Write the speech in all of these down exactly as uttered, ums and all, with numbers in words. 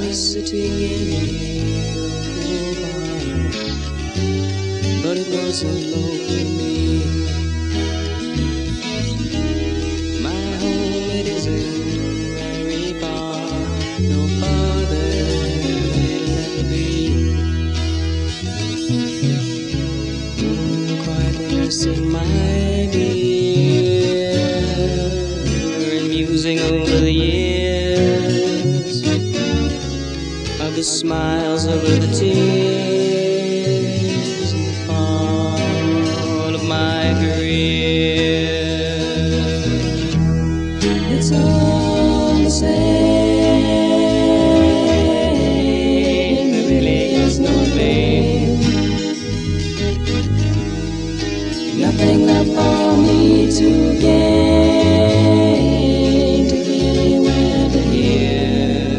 was sitting in a cool bar, but it wasn't low for me. My home, it isn't very far, no farther it'll ever be. Mm, quietly nursing my dear, and musing over the years, of the smiles over the tears, and the fall of my career. It's all the same, there really is no pain, nothing left for me to gain, to be anywhere but here.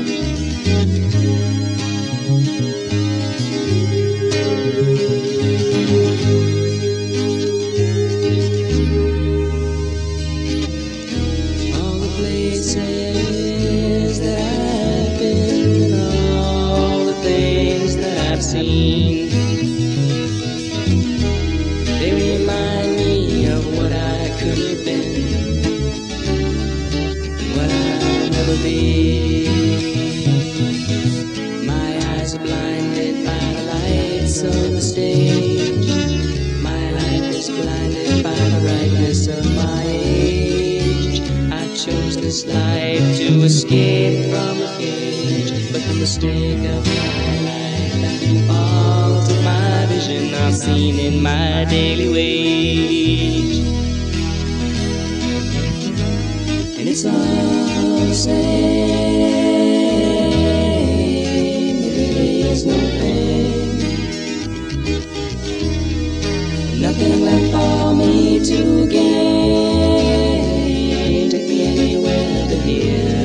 All the places that I've been, all the things that I've seen, they remind me of what I could have been, what I'll never be. My eyes are blinded by the lights of the stage. My life is blinded by the brightness of my age. I chose this life to escape from the cage, but the mistake of my life and the fault of my vision are seen in my daily wage. And it's all the same, there really is no pain, nothing left for me to gain, take me anywhere but here.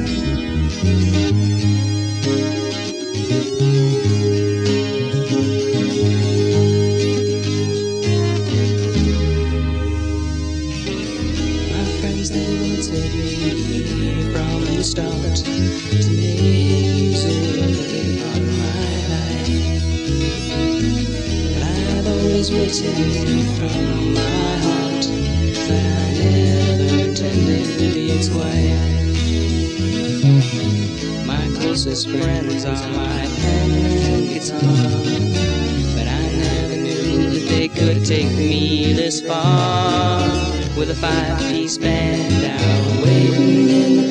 My friends, they wanted me from the start to make music part of my life, but I've always written from my heart that I never intended to be its wife. My closest friends are my pen and guitar, but I never knew that they could take me this far, with a five-piece band out waiting in the